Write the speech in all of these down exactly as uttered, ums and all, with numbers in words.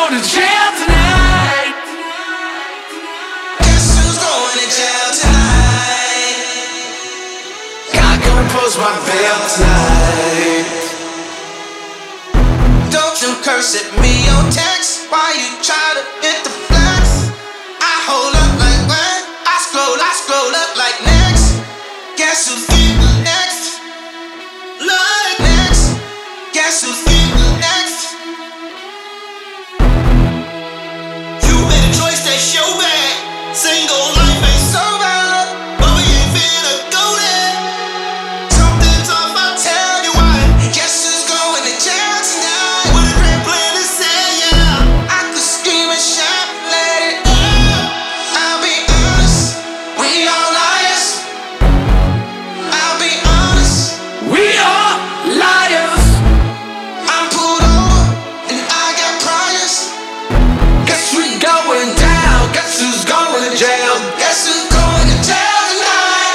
going to jail tonight? Guess who's going to jail tonight? God gonna post my bail tonight. Don't you curse at me on text. Why you try to hit the flex? I hold up like what? I scroll, I scroll up like next. Guess who's getting next? Lord next. Guess who's getting next? You made a choice that's your bad. Single life ain't so bad, but we ain't finna go there. Something's off, I'll tell you why. Guess who's going to jail tonight? With a great plan to say, yeah. I could scream and shout, let it out. I'll be honest, we all liars. I'll be honest, We are liars. I'm pulled over and I got priors. Guess we going down. Guess who's going to jail? Guess who's going to jail tonight?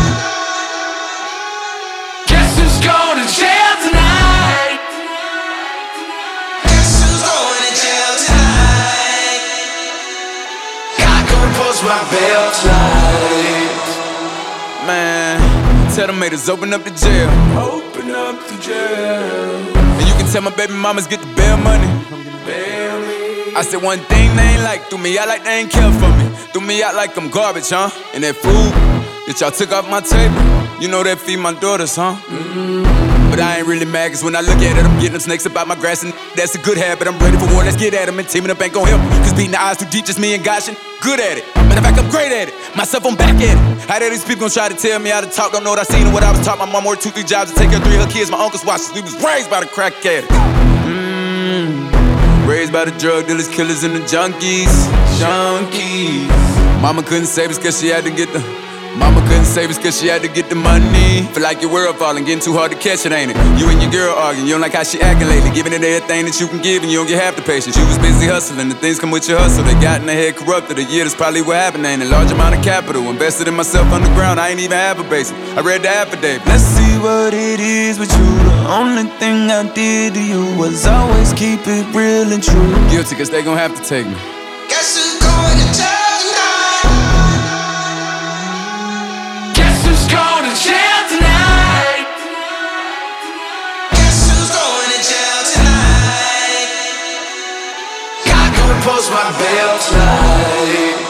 Guess who's going to jail tonight? Guess who's going to jail tonight? God gonna post my bail tonight. Man, tell them haters open up the jail. Open up the jail. And you can tell my baby mamas get the bail money. Bail me. I said one thing they ain't like, threw me out like they ain't care for me. Threw me out like I'm garbage, huh? And that food that y'all took off my table, you know that feed my daughters, huh? But I ain't really mad, cause when I look at it, I'm getting them snakes about my grass, and that's a good habit. I'm ready for war, let's get at them, and teaming up ain't gon' help. Cause beating the eyes too deep, just me and gosh, and good at it. Matter of fact, I'm great at it. Myself, I'm back at it. How dare these people gon' try to tell me how to talk? Don't know what I seen or what I was taught. My mom worked two, three jobs to take care of three of her kids. My uncle's watches. We was raised by the crack addicts. Mm. Raised by the drug dealers, killers, and the junkies. Junkies. Mama couldn't save us cause she had to get the Mama couldn't save us cause she had to get the money. Feel like your world falling, getting too hard to catch it, ain't it? You and your girl arguing, you don't like how she acting lately. Giving it everything that you can give and you don't get half the patience. You was busy hustling, the things come with your hustle. They got in their head corrupted, a year that's probably what happened. Ain't a large amount of capital invested in myself underground, I ain't even have a basic. I read the affidavit. Let's see what it is with you. The only thing I did to you was always keep it real and true. Guilty cause they gon' have to take me. Guess who's going to jail tonight? Guess who's going to jail tonight? Guess who's going to jail tonight? God gonna post my bail tonight.